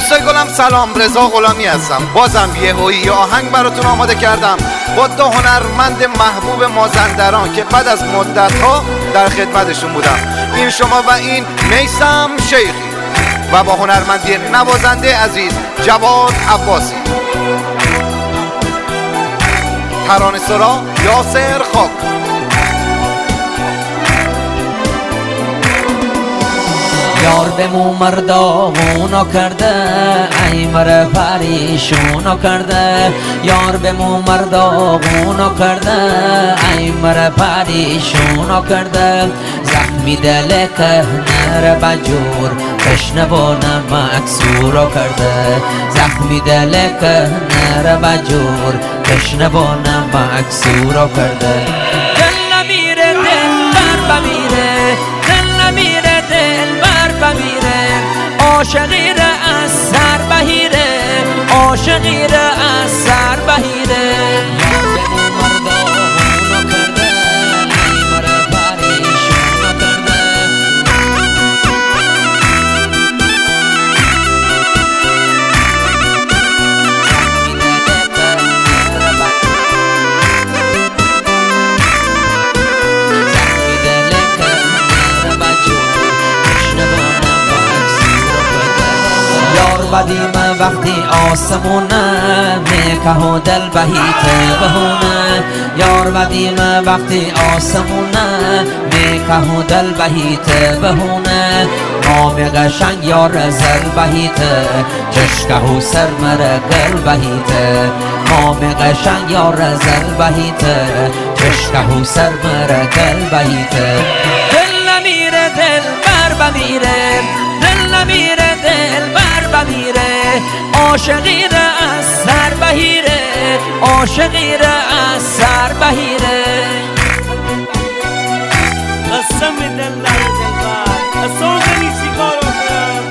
دوستای گلم سلام، رضا غلامی هستم. بازم یه آهنگ براتون آماده کردم با دو هنرمند محبوب مازندران که بعد از مدت‌ها در خدمتشون بودم. این شما و این میثم شیخی و با هنرمندی نوازنده عزیز جواد عباسی. ترانه‌سرا یاسر خاک. یار به مو مرداغونو کرده، ای مره پریشونو کرده. یار به مو مرداغونو کرده، ای مره پریشونو کرده. زخمی دل کهنه بجور بشنوانه مکسورو کرده. زخمی دل کهنه بجور بشنوانه مکسورو کرده. دل نمیره دل بر بمیره، دل نمیره دل بر بمیره. عاشقی را از سر بهیره، عاشقی را از سر بهیره. بدیم وقتی آسمونه میکه و دل بهیت بهونه. یار بدیم وقتی آسمونه میکه و دل بهیت بهونه. نام قشنگ یار زل بهیت چشکه و سر مره گل بهیت. نام قشنگ یار زل بهیت چشکه و سر مره گل بهیت. دل نمیره دل بر بمیره، دل نمیره دل بر بمیره. عاشقی را از سر بهیره، عاشقی را از سر بهیره. قسم دل نره دل بر اصابنی چیکارو کنم.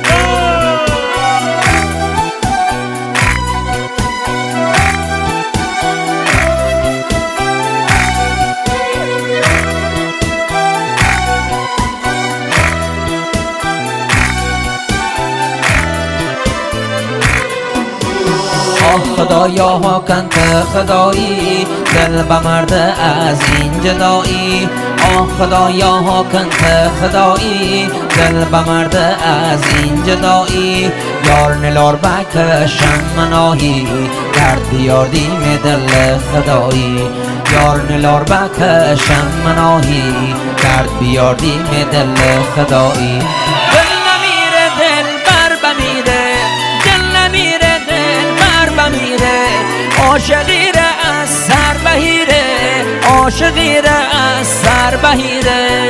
خدایا ها کنت خدایی دل بمرده از این جدایی. آه خدایا ها کنت خدایی دل بمرده از این جدایی. یار نلار بکشم مناهی گرد بیاردیم دل خدایی. یار نلار بکشم مناهی گرد بیاردیم دل خدایی. دل نمیره دل بر بمیره، دل نمیره دل بر بمیره. عاشقی را از سر بهیره، عاشقی را از سر بهیره.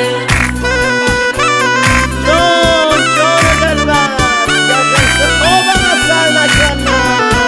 جان جان دلبر یا دست خوابم از سر نکنم.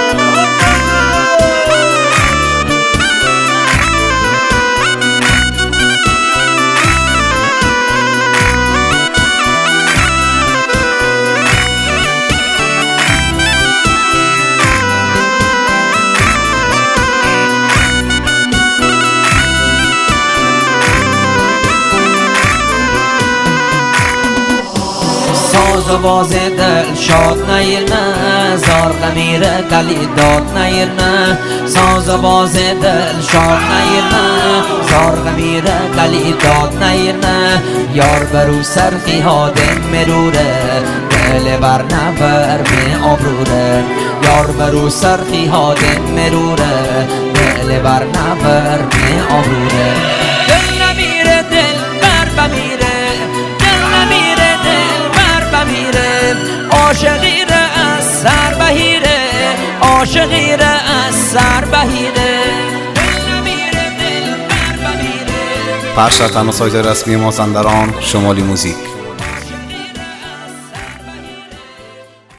ساز و باز دل شاد نیرنه، زار غمیره دلی داد نیرنه. ساز و باز دل شاد نیرنه، زار غمیره دلی داد نیرنه. یار برو سرخی ها دم مروره، دل بر نبر می آبروره. یار برو سرخی ها دم مروره، دل بر نبر می آبروره. دل نمیره دل بر بمیره، دل نمیره دل بر بمیره. عاشقی را از سر بهیره، عاشقی را از سر بهیره. دل نمیره دل بر بمیره. پخش در تنها سایت رسمی مازندران شمالی موزیک.